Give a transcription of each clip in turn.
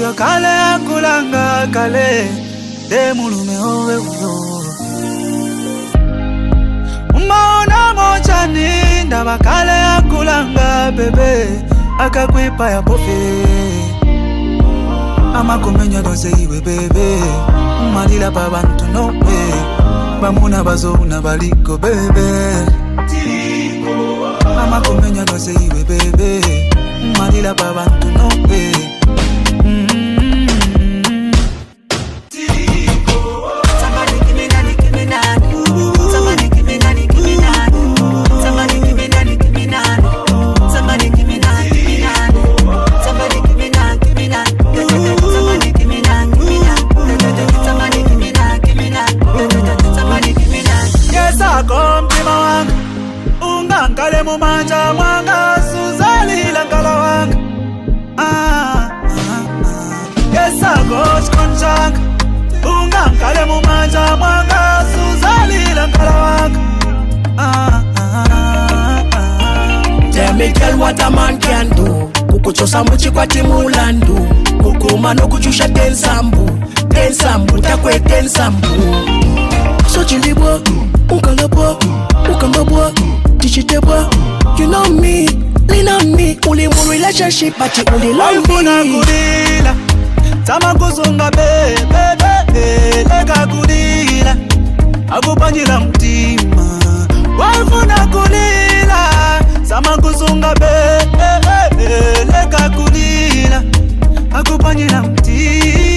uyo kale akulanga kale de mulume owe uyo umaona mochani ndaba kale akulanga bebe akakwipa ya pofe amakomenya dose iwe bebe malila pa bantu nope bamuna bazona baliko bebe amakomenya dose iwe bebe malila pa bantu nope Kale mumanja mwanga suzalila nkala wanga Yesa gosh konchanga Unga kale mumanja mwanga suzalila nkala wanga Tell me girl what a man can do Kukuchosa mchi kwa timulandu Kukuma no kuchusha tensambu Takwe tensambu So chilibwa, unkalabwa, ukambabwa Dichitebwa, you know me, lean on me Uli mu relationship, but you only love me Waifuna kulila, tama kuzunga bebe Lega kulila, akupanjila mtima Waifuna kulila, tama kuzunga bebe Lega kulila, akupanjila mtima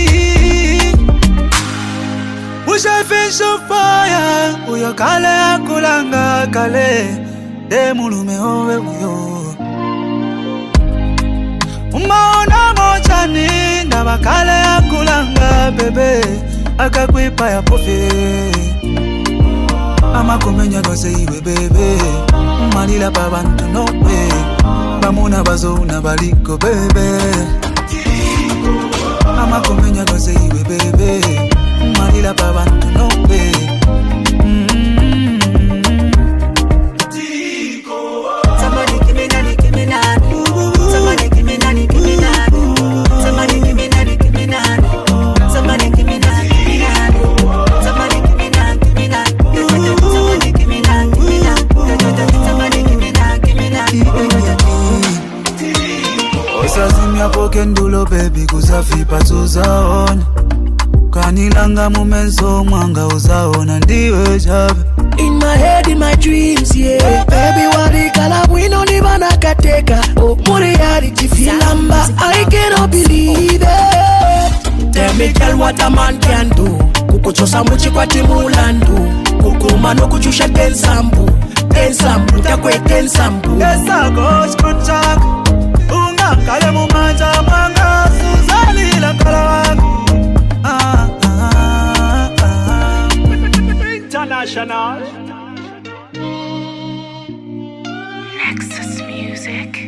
Ushe fisho fire, uyo kale akulanga kale de mulume owe uyo umaona mochani ndaba kale akulanga bebe akakwipa ya pofe amakomenya dose iwe bebe malila pa bantu nope bamuna bazona baliko bebe amakomenya dose iwe bebe malila pa bantu nope Osazimya pokendulo baby kuzafipa tuzaona Kanilanga mumenso mwanga uzaona ndiwe jabe In my head, in my dreams, yeah Baby warikala wino ni banakateka Oh, reality filamba I cannot believe it Tell me girl what a man can do Kukuchosa mchi kwa timulandu Kukuma no kuchusha tensambu Takwe tensambu Yesa gosh konchaka Unga kale mumanja mwanga suzalila nkala wanga International Nexus Music.